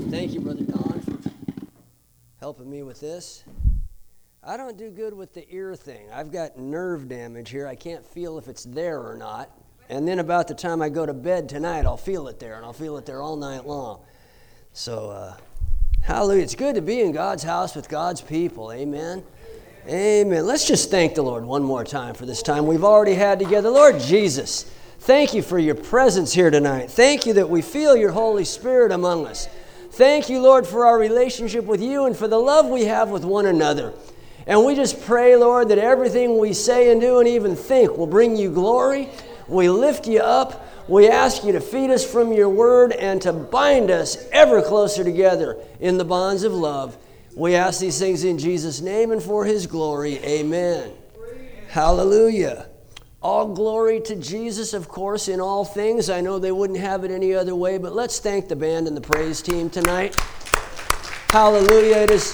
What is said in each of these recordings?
Thank you, Brother Don, for helping me with this. I don't do good with the ear thing. I've got nerve damage here. I can't feel if it's there or not. And then about the time I go to bed tonight, I'll feel it there, and I'll feel it there all night long. So, hallelujah. It's good to be in God's house with God's people. Amen. Amen. Let's just thank the Lord one more time for this time we've already had together. Lord Jesus, thank you for your presence here tonight. Thank you that we feel your Holy Spirit among us. Thank you, Lord, for our relationship with you and for the love we have with one another. And we just pray, Lord, that everything we say and do and even think will bring you glory. We lift you up. We ask you to feed us from your word and to bind us ever closer together in the bonds of love. We ask these things in Jesus' name and for his glory. Amen. Hallelujah. All glory to Jesus, of course, in all things. I know they wouldn't have it any other way, but let's thank the band and the praise team tonight. Hallelujah. It is.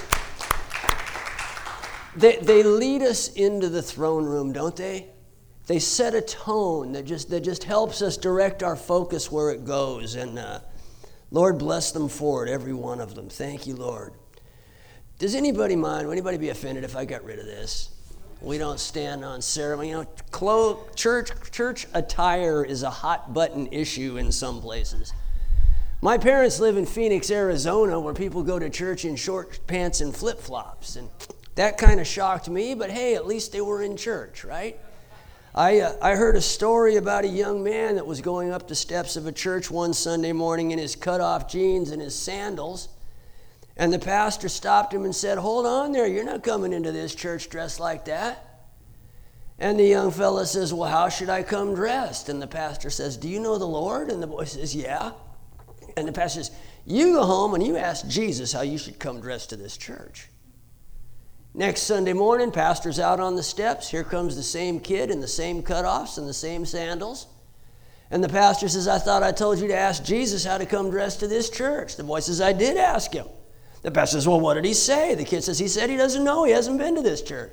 They lead us into the throne room, don't they? They set a tone that just helps us direct our focus where it goes. And Lord, bless them for it, every one of them. Thank you, Lord. Does anybody mind? Would anybody be offended if I got rid of this? We don't stand on ceremony. You know, church attire is a hot button issue in some places. My parents live in Phoenix, Arizona, where people go to church in short pants and flip-flops. And that kind of shocked me, but hey, at least they were in church, right? I heard a story about a young man that was going up the steps of a church one Sunday morning in his cut-off jeans and his sandals. And the pastor stopped him and said, "Hold on there, you're not coming into this church dressed like that." And the young fella says, "Well, how should I come dressed?" And the pastor says, "Do you know the Lord?" And the boy says, "Yeah." And the pastor says, "You go home and you ask Jesus how you should come dressed to this church." Next Sunday morning, pastor's out on the steps. Here comes the same kid in the same cutoffs and the same sandals. And the pastor says, "I thought I told you to ask Jesus how to come dressed to this church." The boy says, "I did ask him." The pastor says, "Well, what did he say?" The kid says, "He said he doesn't know. He hasn't been to this church."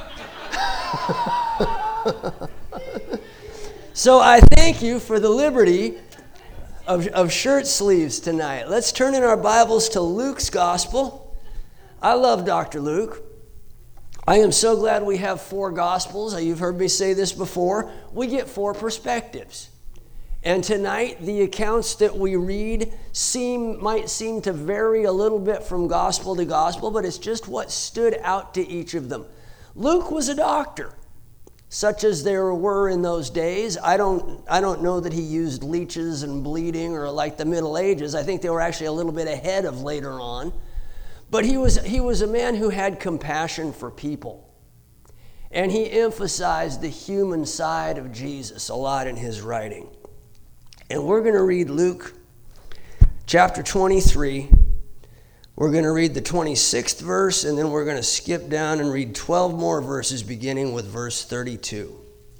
So I thank you for the liberty of shirt sleeves tonight. Let's turn in our Bibles to Luke's Gospel. I love Dr. Luke. I am so glad we have 4 Gospels. You've heard me say this before. We get 4 perspectives. And tonight, the accounts that we read might seem to vary a little bit from gospel to gospel, but it's just what stood out to each of them. Luke was a doctor, such as there were in those days. I don't know that he used leeches and bleeding or like the Middle Ages. I think they were actually a little bit ahead of later on. But he was a man who had compassion for people. And he emphasized the human side of Jesus a lot in his writing. And we're going to read Luke chapter 23. We're going to read the 26th verse, and then we're going to skip down and read 12 more verses beginning with verse 32.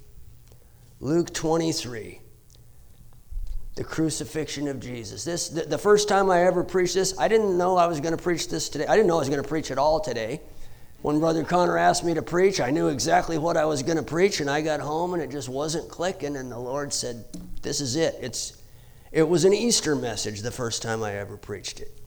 Luke 23, the crucifixion of Jesus. The first time I ever preached this, I didn't know I was going to preach this today. I didn't know I was going to preach it all today. When Brother Connor asked me to preach, I knew exactly what I was going to preach, and I got home and it just wasn't clicking, and the Lord said, "This is it." It was an Easter message the first time I ever preached it.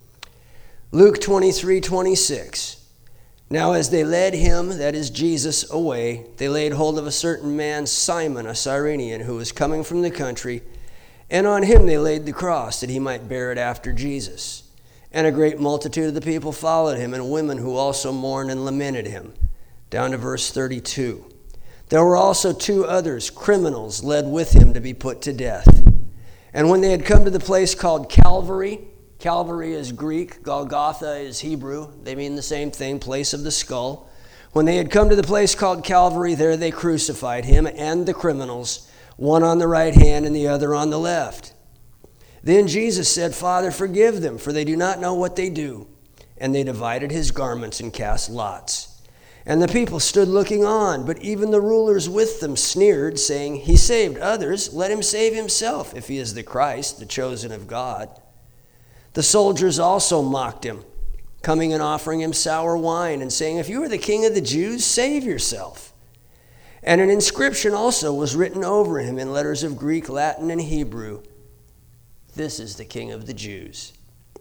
Luke 23:26. Now as they led him, that is Jesus, away, they laid hold of a certain man, Simon, a Cyrenian, who was coming from the country, and on him they laid the cross, that he might bear it after Jesus. And a great multitude of the people followed him, and women who also mourned and lamented him. Down to verse 32. There were also 2 others, criminals, led with him to be put to death. And when they had come to the place called Calvary, Calvary is Greek, Golgotha is Hebrew. They mean the same thing, place of the skull. When they had come to the place called Calvary, there they crucified him and the criminals, one on the right hand and the other on the left. Then Jesus said, "Father, forgive them, for they do not know what they do." And they divided his garments and cast lots. And the people stood looking on, but even the rulers with them sneered, saying, "He saved others, let him save himself, if he is the Christ, the chosen of God." The soldiers also mocked him, coming and offering him sour wine, and saying, "If you are the king of the Jews, save yourself." And an inscription also was written over him in letters of Greek, Latin, and Hebrew, "This is the King of the Jews."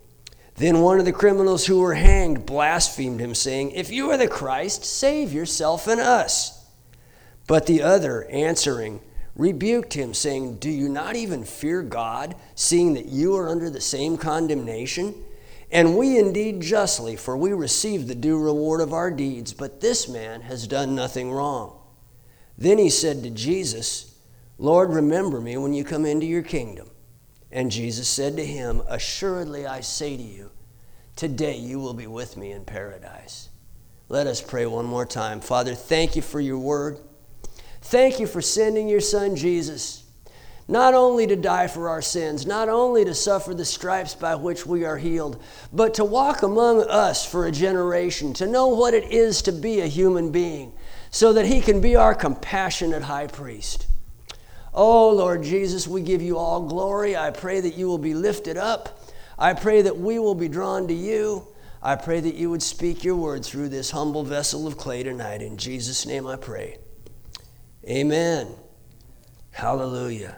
Then one of the criminals who were hanged blasphemed him, saying, "If you are the Christ, save yourself and us." But the other, answering, rebuked him, saying, "Do you not even fear God, seeing that you are under the same condemnation? And we indeed justly, for we receive the due reward of our deeds, but this man has done nothing wrong." Then he said to Jesus, "Lord, remember me when you come into your kingdom." And Jesus said to him, "Assuredly I say to you, today you will be with me in paradise." Let us pray one more time. Father, thank you for your word. Thank you for sending your son Jesus, not only to die for our sins, not only to suffer the stripes by which we are healed, but to walk among us for a generation, to know what it is to be a human being, so that he can be our compassionate high priest. Oh, Lord Jesus, we give you all glory. I pray that you will be lifted up. I pray that we will be drawn to you. I pray that you would speak your word through this humble vessel of clay tonight. In Jesus' name I pray. Amen. Hallelujah.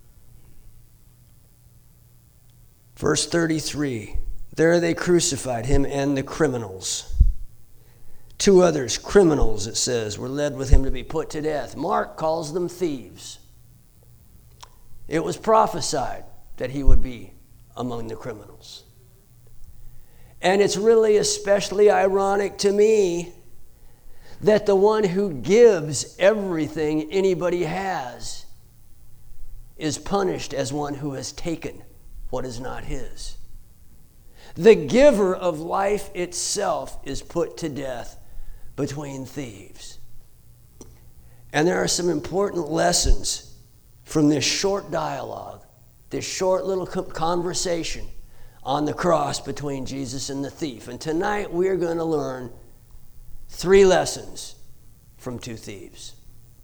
Verse 33, there they crucified him and the criminals. Two others, criminals, it says, were led with him to be put to death. Mark calls them thieves. It was prophesied that he would be among the criminals. And it's really especially ironic to me that the one who gives everything anybody has is punished as one who has taken what is not his. The giver of life itself is put to death between thieves. And there are some important lessons from this short dialogue, this short little conversation on the cross between Jesus and the thief. And tonight we are going to learn 3 lessons from 2 thieves.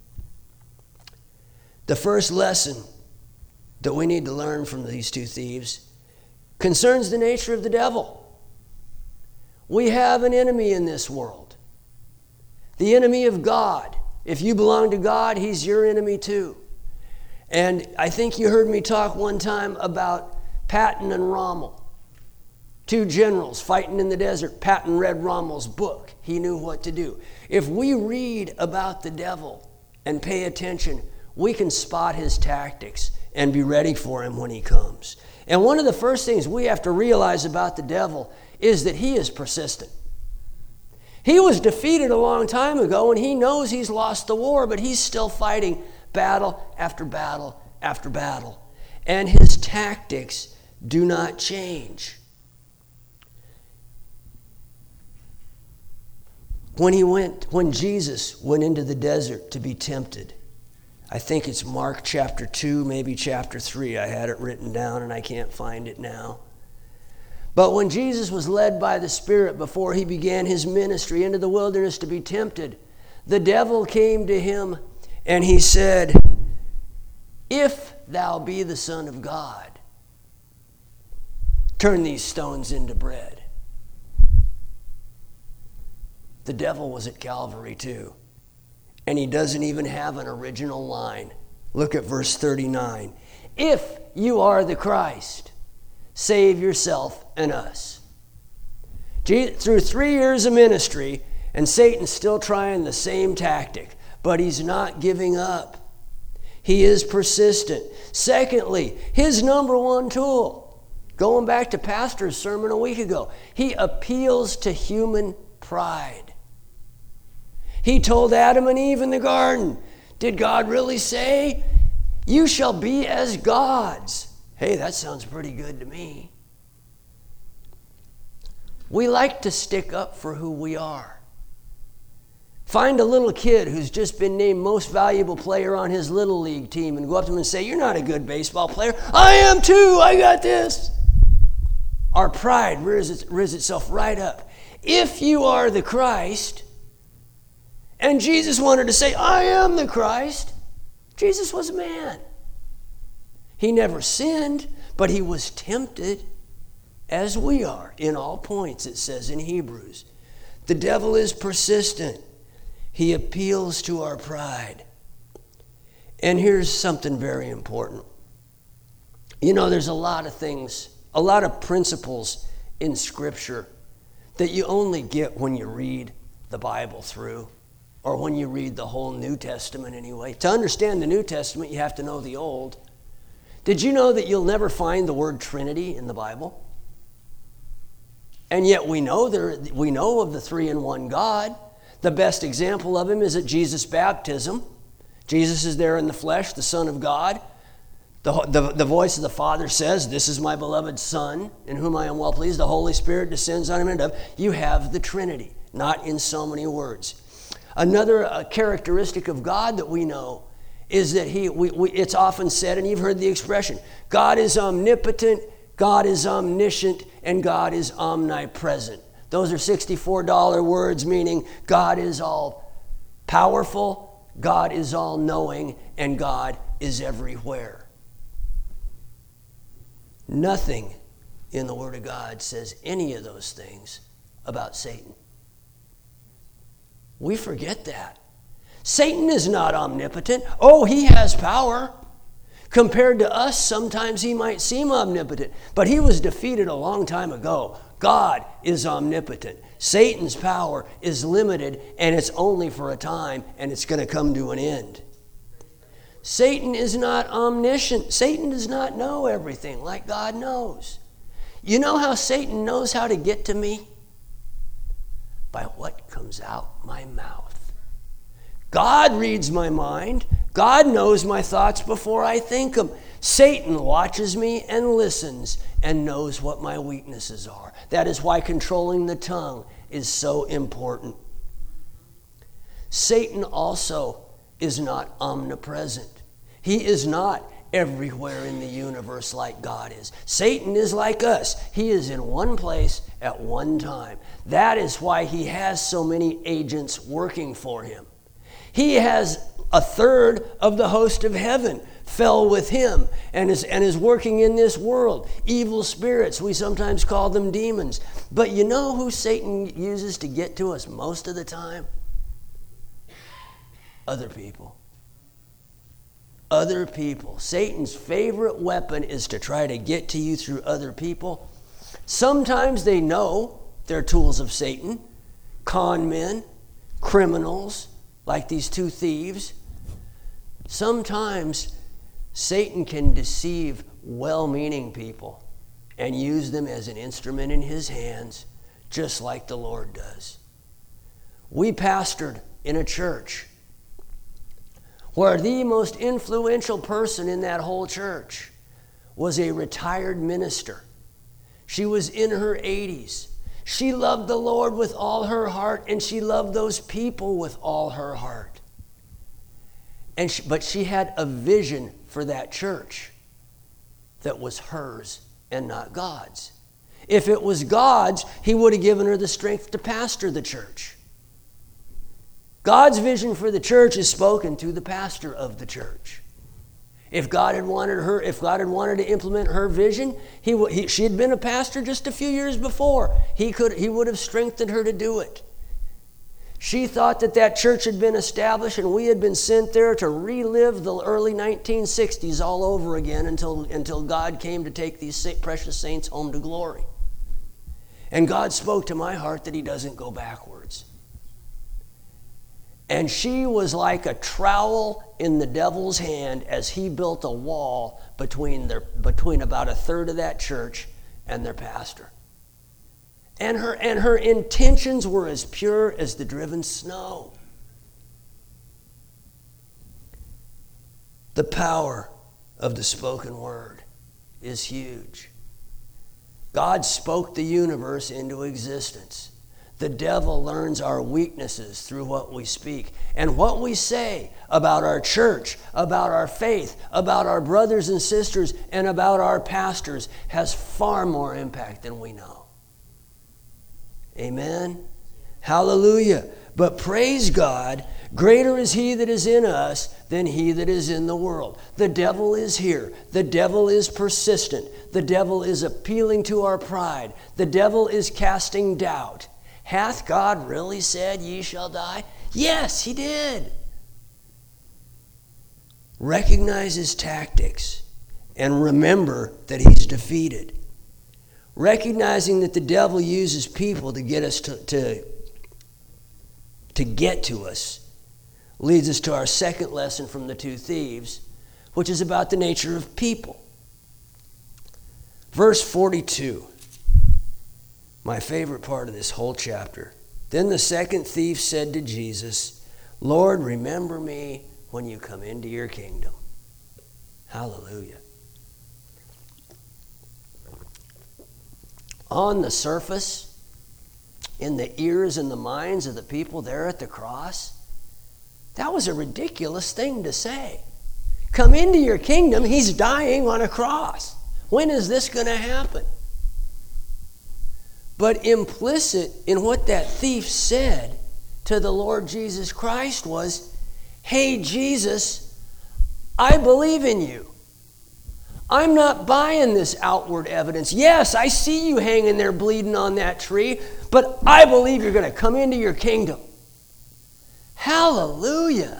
The first lesson that we need to learn from these 2 thieves concerns the nature of the devil. We have an enemy in this world, the enemy of God. If you belong to God, he's your enemy too. And I think you heard me talk one time about Patton and Rommel, 2 generals fighting in the desert. Patton read Rommel's book. He knew what to do. If we read about the devil and pay attention, we can spot his tactics and be ready for him when he comes. And one of the first things we have to realize about the devil is that he is persistent. He was defeated a long time ago, and he knows he's lost the war, but he's still fighting battle after battle after battle. And his tactics do not change. When Jesus went into the desert to be tempted, I think it's Mark chapter 2, maybe chapter 3. I had it written down and I can't find it now. But when Jesus was led by the Spirit before he began his ministry into the wilderness to be tempted, the devil came to him and he said, "If thou be the Son of God, turn these stones into bread." The devil was at Calvary too. And he doesn't even have an original line. Look at verse 39. "If you are the Christ, save yourself and us." Through 3 years of ministry, and Satan's still trying the same tactic, but he's not giving up. He is persistent. Secondly, his number one tool, going back to Pastor's sermon a week ago, he appeals to human pride. He told Adam and Eve in the garden, did God really say, "You shall be as gods"? Hey, that sounds pretty good to me. We like to stick up for who we are. Find a little kid who's just been named most valuable player on his little league team and go up to him and say, "You're not a good baseball player." "I am too, I got this." Our pride rears itself right up. If you are the Christ, and Jesus wanted to say, "I am the Christ." Jesus was a man. He never sinned, but he was tempted as we are in all points, it says in Hebrews. The devil is persistent. He appeals to our pride. And here's something very important. You know, there's a lot of things, a lot of principles in Scripture that you only get when you read the Bible through, or when you read the whole New Testament anyway. To understand the New Testament, you have to know the Old. Did you know that you'll never find the word Trinity in the Bible? And yet we know of the three-in-one God. The best example of him is at Jesus' baptism. Jesus is there in the flesh, the Son of God. The voice of the Father says, "This is my beloved Son, in whom I am well pleased." The Holy Spirit descends on him and dove. You have the Trinity, not in so many words. Another characteristic of God that we know is that it's often said, and you've heard the expression, God is omnipotent, God is omniscient, and God is omnipresent. Those are $64 words, meaning God is all powerful, God is all knowing, and God is everywhere. Nothing in the Word of God says any of those things about Satan. We forget that. Satan is not omnipotent. Oh, he has power. Compared to us, sometimes he might seem omnipotent, but he was defeated a long time ago. God is omnipotent. Satan's power is limited, and it's only for a time, and it's going to come to an end. Satan is not omniscient. Satan does not know everything like God knows. You know how Satan knows how to get to me? By what comes out my mouth. God reads my mind. God knows my thoughts before I think them. Satan watches me and listens and knows what my weaknesses are. That is why controlling the tongue is so important. Satan also is not omnipresent. He is not everywhere in the universe like God is. Satan is like us. He is in one place at one time. That is why he has so many agents working for him. He has a third of the host of heaven fell with him and is working in this world. Evil spirits, we sometimes call them demons. But you know who Satan uses to get to us most of the time? Other people. Other people. Satan's favorite weapon is to try to get to you through other people. Sometimes they know they're tools of Satan. Con men, criminals, like these two thieves. Sometimes Satan can deceive well-meaning people and use them as an instrument in his hands, just like the Lord does. We pastored in a church where the most influential person in that whole church was a retired minister. She was in her 80s. She loved the Lord with all her heart, and she loved those people with all her heart. But she had a vision for that church that was hers and not God's. If it was God's, he would have given her the strength to pastor the church. God's vision for the church is spoken to the pastor of the church. If God had wanted to implement her vision, she had been a pastor just a few years before. He would have strengthened her to do it. She thought that church had been established and we had been sent there to relive the early 1960s all over again until God came to take these precious saints home to glory. And God spoke to my heart that he doesn't go backwards. And she was like a trowel in the devil's hand as he built a wall between about a third of that church and their pastor. And her intentions were as pure as the driven snow. The power of the spoken word is huge. God spoke the universe into existence. The devil learns our weaknesses through what we speak. And what we say about our church, about our faith, about our brothers and sisters, and about our pastors has far more impact than we know. Amen? Hallelujah. But praise God, greater is he that is in us than he that is in the world. The devil is here. The devil is persistent. The devil is appealing to our pride. The devil is casting doubt. Hath God really said, ye shall die? Yes, he did. Recognize his tactics and remember that he's defeated. Recognizing that the devil uses people to get us to get to us leads us to our second lesson from the two thieves, which is about the nature of people. Verse 42, my favorite part of this whole chapter. Then the second thief said to Jesus, Lord, remember me when you come into your kingdom. Hallelujah. On the surface, in the ears and the minds of the people there at the cross, that was a ridiculous thing to say. Come into your kingdom, he's dying on a cross. When is this going to happen? But implicit in what that thief said to the Lord Jesus Christ was, hey, Jesus, I believe in you. I'm not buying this outward evidence. Yes, I see you hanging there bleeding on that tree, but I believe you're going to come into your kingdom. Hallelujah.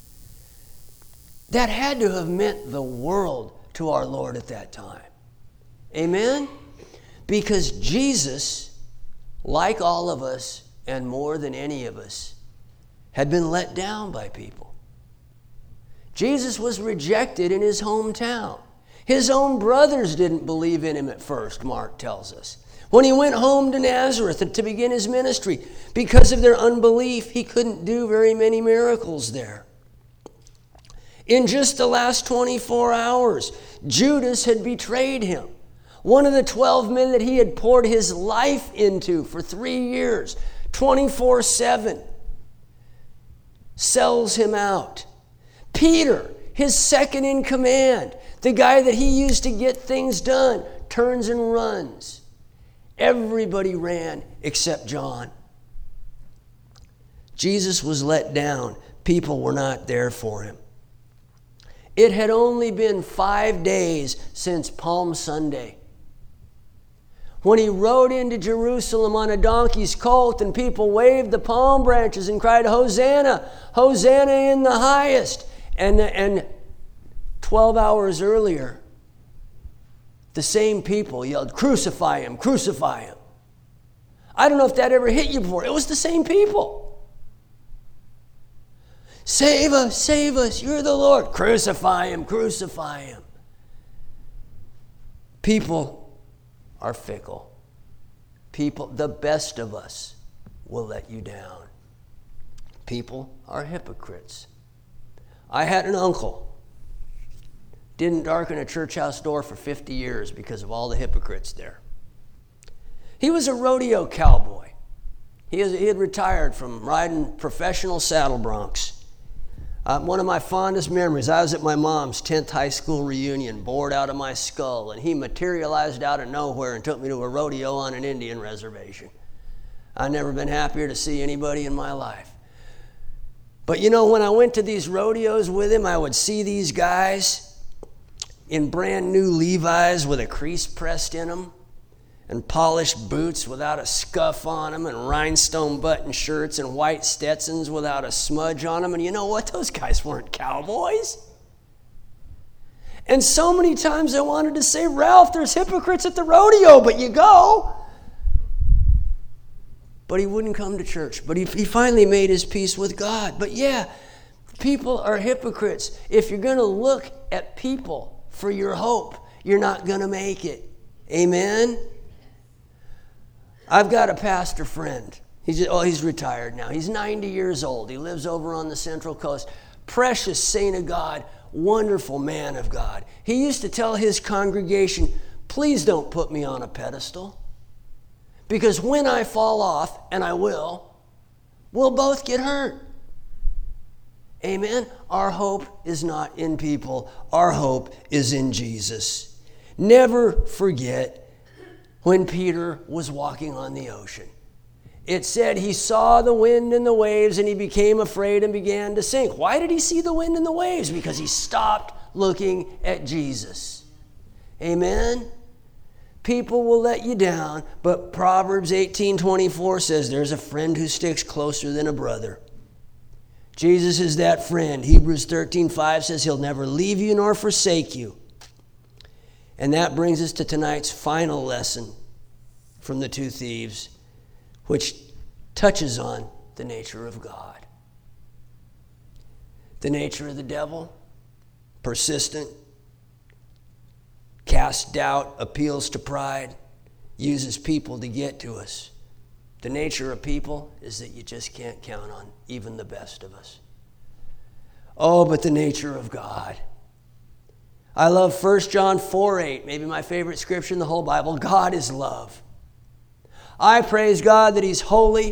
That had to have meant the world to our Lord at that time. Amen? Because Jesus, like all of us, and more than any of us, had been let down by people. Jesus was rejected in his hometown. His own brothers didn't believe in him at first, Mark tells us. When he went home to Nazareth to begin his ministry, because of their unbelief, he couldn't do very many miracles there. In just the last 24 hours, Judas had betrayed him. One of the 12 men that he had poured his life into for 3 years, 24/7, sells him out. Peter, his second in command, the guy that he used to get things done, turns and runs. Everybody ran except John. Jesus was let down. People were not there for him. It had only been 5 days since Palm Sunday, when he rode into Jerusalem on a donkey's colt and people waved the palm branches and cried, Hosanna, Hosanna in the highest. And 12 hours earlier, the same people yelled, crucify him, crucify him. I don't know if that ever hit you before. It was the same people. Save us, you're the Lord. Crucify him, crucify him. People are fickle. People, the best of us, will let you down. People are hypocrites. I had an uncle. Didn't darken a church house door for 50 years because of all the hypocrites there. He was a rodeo cowboy. He had retired from riding professional saddle broncs. One of my fondest memories, I was at my mom's 10th high school reunion, bored out of my skull, and he materialized out of nowhere and took me to a rodeo on an Indian reservation. I've never been happier to see anybody in my life. But you know, when I went to these rodeos with him, I would see these guys in brand new Levi's with a crease pressed in them, and polished boots without a scuff on them, and rhinestone button shirts and white Stetsons without a smudge on them. And you know what? Those guys weren't cowboys. And so many times I wanted to say, Ralph, there's hypocrites at the rodeo, but you go. But he wouldn't come to church. But he finally made his peace with God. But yeah, people are hypocrites. If you're going to look at people for your hope, you're not going to make it. Amen? I've got a pastor friend. He's retired now. He's 90 years old. He lives over on the Central Coast. Precious saint of God, wonderful man of God. He used to tell his congregation, please don't put me on a pedestal, because when I fall off, and I will, we'll both get hurt. Amen? Our hope is not in people. Our hope is in Jesus. Never forget when Peter was walking on the ocean. It said he saw the wind and the waves and he became afraid and began to sink. Why did he see the wind and the waves? Because he stopped looking at Jesus. Amen? People will let you down, but Proverbs 18:24 says there's a friend who sticks closer than a brother. Jesus is that friend. Hebrews 13:5 says he'll never leave you nor forsake you. And that brings us to tonight's final lesson from the two thieves, which touches on the nature of God. The nature of the devil, persistent, casts doubt, appeals to pride, uses people to get to us. The nature of people is that you just can't count on even the best of us. Oh, but the nature of God. I love 1 John 4:8, maybe my favorite scripture in the whole Bible. God is love. I praise God that He's holy.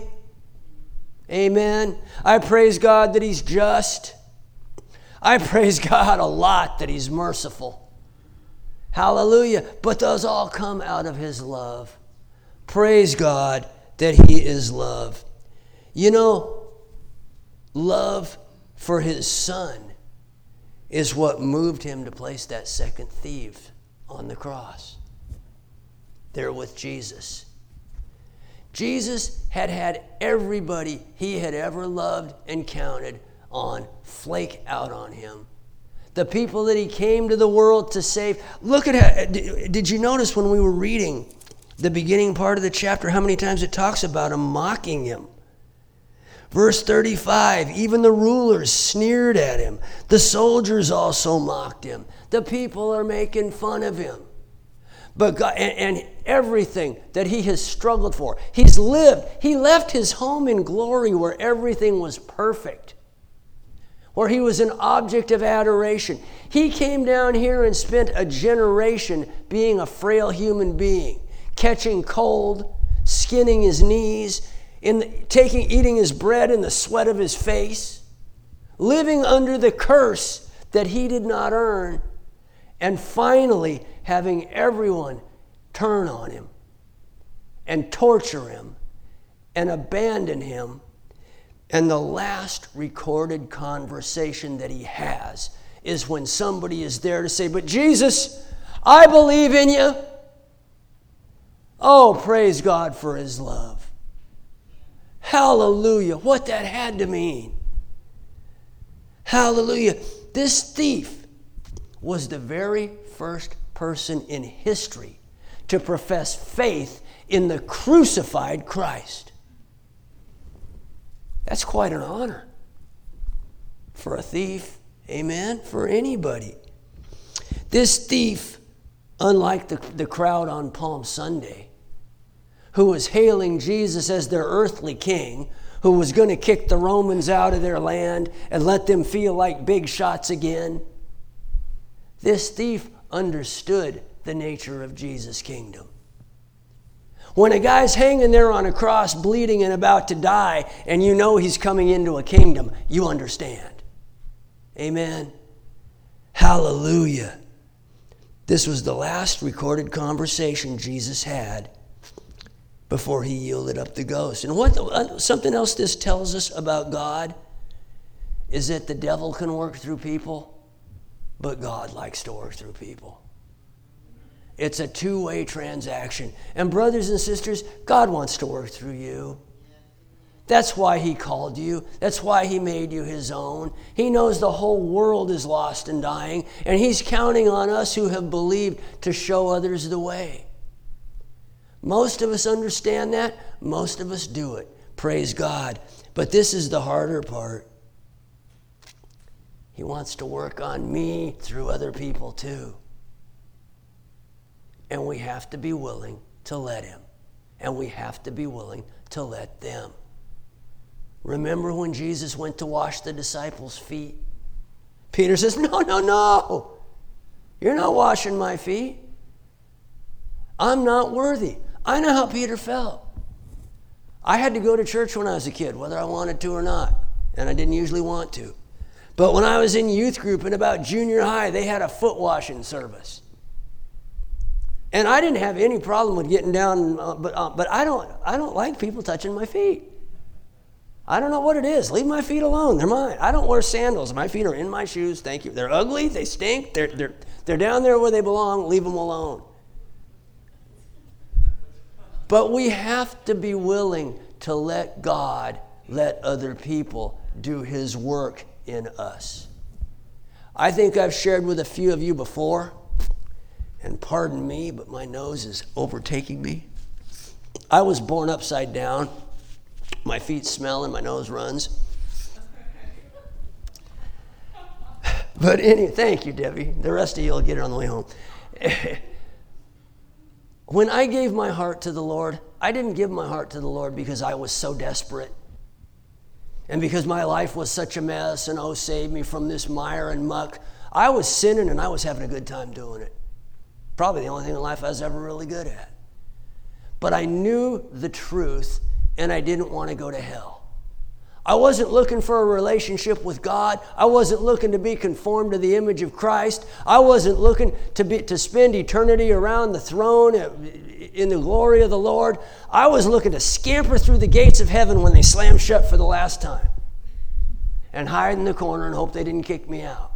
Amen. I praise God that He's just. I praise God a lot that He's merciful. Hallelujah. But those all come out of His love. Praise God that He is love. You know, love for His Son is what moved Him to place that second thief on the cross. There with Jesus. Jesus had everybody He had ever loved and counted on flake out on Him. The people that He came to the world to save. Look at how, did you notice when we were reading the beginning part of the chapter how many times it talks about Him mocking Him? Verse 35, even the rulers sneered at Him. The soldiers also mocked Him. The people are making fun of Him. But God, and everything that He has struggled for, He's lived. He left His home in glory where everything was perfect, where He was an object of adoration. He came down here and spent a generation being a frail human being, catching cold, skinning His knees, eating His bread in the sweat of His face, living under the curse that He did not earn, and finally having everyone turn on Him and torture Him and abandon Him. And the last recorded conversation that He has is when somebody is there to say, but Jesus, I believe in you. Oh, praise God for His love. Hallelujah. What that had to mean. Hallelujah. This thief was the very first person in history to profess faith in the crucified Christ. That's quite an honor for a thief. Amen. For anybody. This thief, unlike the crowd on Palm Sunday, who was hailing Jesus as their earthly king, who was going to kick the Romans out of their land and let them feel like big shots again. This thief understood the nature of Jesus' kingdom. When a guy's hanging there on a cross, bleeding and about to die, and you know he's coming into a kingdom, you understand. Amen. Hallelujah. This was the last recorded conversation Jesus had before He yielded up the ghost. And something else this tells us about God is that the devil can work through people, but God likes to work through people. It's a two-way transaction. And brothers and sisters, God wants to work through you. That's why He called you. That's why He made you His own. He knows the whole world is lost and dying, and He's counting on us who have believed to show others the way. Most of us understand that. Most of us do it. Praise God. But this is the harder part. He wants to work on me through other people too. And we have to be willing to let Him. And we have to be willing to let them. Remember when Jesus went to wash the disciples' feet? Peter says, no. You're not washing my feet. I'm not worthy. I know how Peter felt. I had to go to church when I was a kid, whether I wanted to or not. And I didn't usually want to. But when I was in youth group in about junior high, they had a foot washing service. And I didn't have any problem with getting down, but I don't like people touching my feet. I don't know what it is. Leave my feet alone. They're mine. I don't wear sandals. My feet are in my shoes. Thank you. They're ugly. They stink. They're down there where they belong. Leave them alone. But we have to be willing to let God let other people do His work in us. I think I've shared with a few of you before, and pardon me, but my nose is overtaking me. I was born upside down. My feet smell and my nose runs. But thank you, Debbie. The rest of you will get it on the way home. When I gave my heart to the Lord, I didn't give my heart to the Lord because I was so desperate and because my life was such a mess and, oh, save me from this mire and muck. I was sinning and I was having a good time doing it. Probably the only thing in life I was ever really good at. But I knew the truth and I didn't want to go to hell. I wasn't looking for a relationship with God. I wasn't looking to be conformed to the image of Christ. I wasn't looking to spend eternity around the throne in the glory of the Lord. I was looking to scamper through the gates of heaven when they slammed shut for the last time and hide in the corner and hope they didn't kick me out.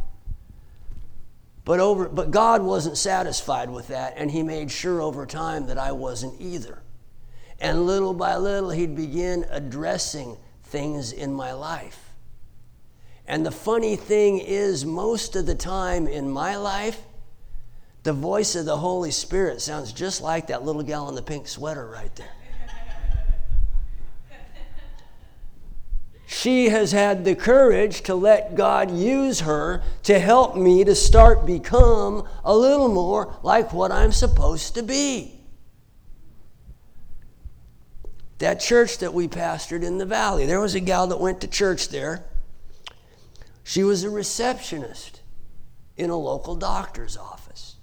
But God wasn't satisfied with that, and he made sure over time that I wasn't either. And little by little, he'd begin addressing things in my life. And the funny thing is, most of the time in my life, the voice of the Holy Spirit sounds just like that little gal in the pink sweater right there. She has had the courage to let God use her to help me to start become a little more like what I'm supposed to be. That church that we pastored in the valley, there was a gal that went to church there. She was a receptionist in a local doctor's office.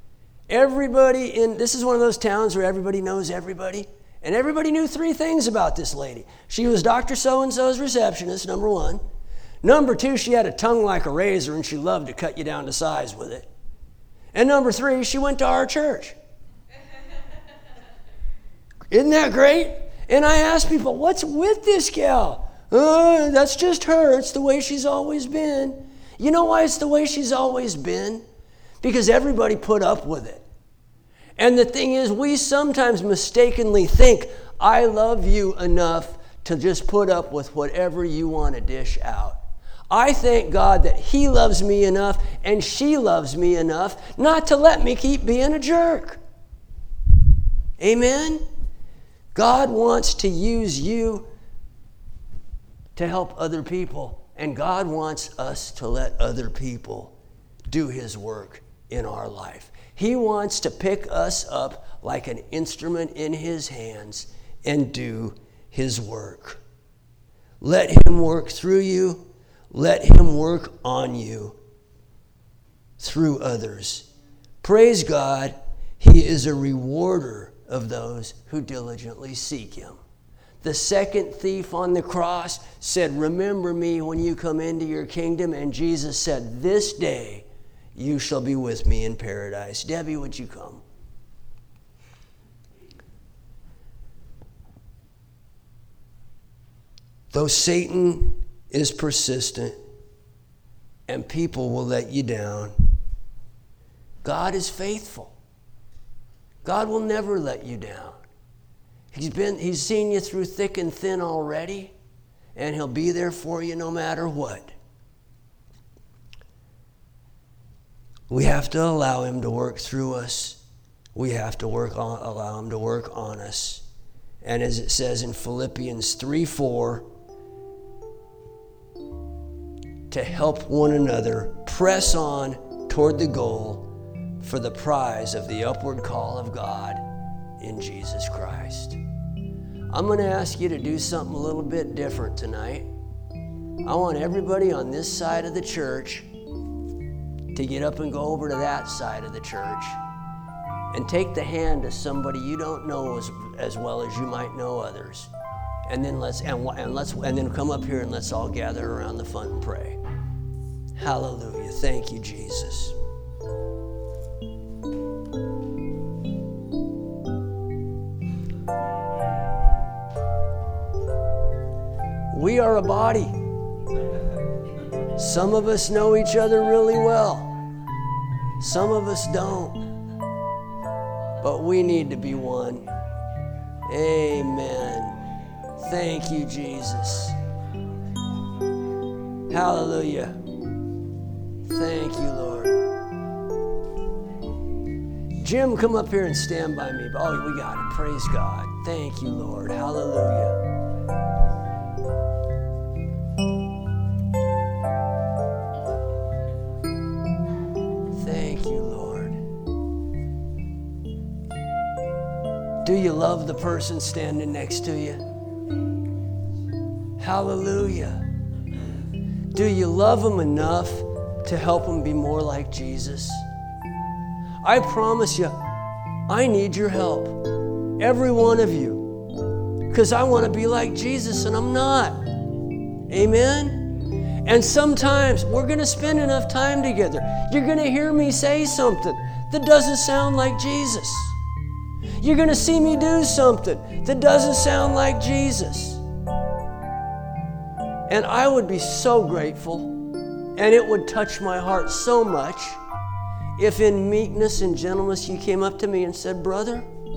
This is one of those towns where everybody knows everybody. And everybody knew 3 things about this lady. She was Dr. So-and-so's receptionist, number 1. Number 2, she had a tongue like a razor and she loved to cut you down to size with it. And number 3, she went to our church. Isn't that great? And I asked people, what's with this gal? That's just her. It's the way she's always been. You know why it's the way she's always been? Because everybody put up with it. And the thing is, we sometimes mistakenly think, I love you enough to just put up with whatever you want to dish out. I thank God that he loves me enough and she loves me enough not to let me keep being a jerk. Amen? God wants to use you to help other people, and God wants us to let other people do his work in our life. He wants to pick us up like an instrument in his hands and do his work. Let him work through you. Let him work on you through others. Praise God, he is a rewarder of those who diligently seek him. The second thief on the cross said, remember me when you come into your kingdom. And Jesus said, this day you shall be with me in paradise. Debbie, would you come? Though Satan is persistent and people will let you down, God is faithful. God will never let you down. He's seen you through thick and thin already, and he'll be there for you no matter what. We have to allow him to work through us. We have to allow him to work on us. And as it says in Philippians 3:4, to help one another press on toward the goal for the prize of the upward call of God in Jesus Christ. I'm going to ask you to do something a little bit different tonight. I want everybody on this side of the church to get up and go over to that side of the church and take the hand of somebody you don't know as well as you might know others. And then then come up here and let's all gather around the front and pray. Hallelujah. Thank you, Jesus. We are a body. Some of us know each other really well. Some of us don't. But we need to be one. Amen. Thank you, Jesus. Hallelujah. Thank you, Lord. Jim, come up here and stand by me. Oh, we got it. Praise God. Thank you, Lord. Hallelujah. Thank you, Lord. Do you love the person standing next to you? Hallelujah. Do you love them enough to help them be more like Jesus? I promise you, I need your help. Every one of you. Because I want to be like Jesus and I'm not. Amen? And sometimes we're going to spend enough time together. You're going to hear me say something that doesn't sound like Jesus. You're going to see me do something that doesn't sound like Jesus. And I would be so grateful, and it would touch my heart so much if in meekness and gentleness you came up to me and said, brother,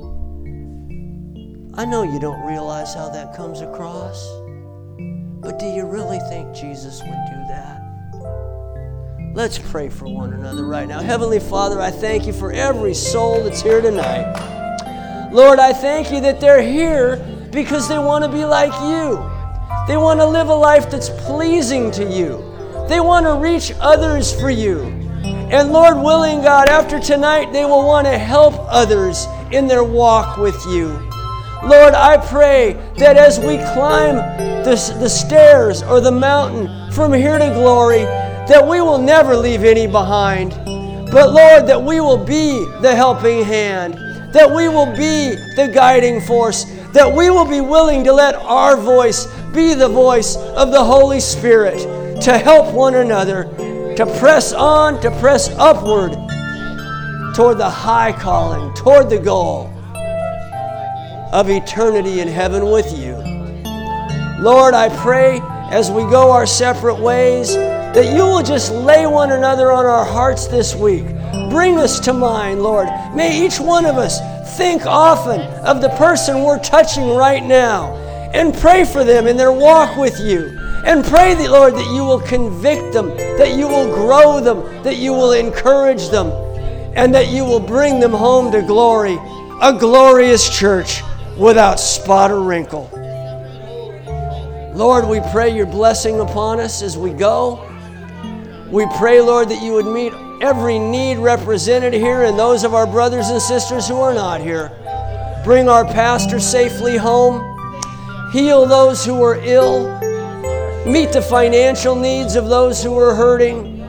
I know you don't realize how that comes across, but do you really think Jesus would do that? Let's pray for one another right now. Heavenly Father, I thank you for every soul that's here tonight. Lord, I thank you that they're here because they want to be like you. They want to live a life that's pleasing to you. They want to reach others for you. And Lord willing, God, after tonight, they will want to help others in their walk with you. Lord, I pray that as we climb the stairs or the mountain from here to glory, that we will never leave any behind. But Lord, that we will be the helping hand, that we will be the guiding force, that we will be willing to let our voice be the voice of the Holy Spirit to help one another, to press on, to press upward toward the high calling, toward the goal of eternity in heaven with you. Lord, I pray as we go our separate ways that you will just lay one another on our hearts this week. Bring us to mind, Lord. May each one of us think often of the person we're touching right now and pray for them in their walk with you. And pray, that, Lord, that you will convict them, that you will grow them, that you will encourage them, and that you will bring them home to glory, a glorious church without spot or wrinkle. Lord, we pray your blessing upon us as we go. We pray, Lord, that you would meet every need represented here and those of our brothers and sisters who are not here. Bring our pastor safely home. Heal those who are ill. Meet the financial needs of those who are hurting.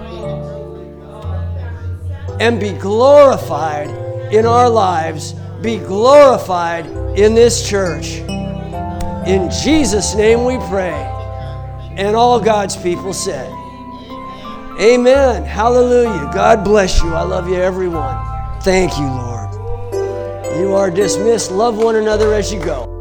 And be glorified in our lives. Be glorified in this church. In Jesus' name we pray. And all God's people said, amen. Hallelujah. God bless you. I love you, everyone. Thank you, Lord. You are dismissed. Love one another as you go.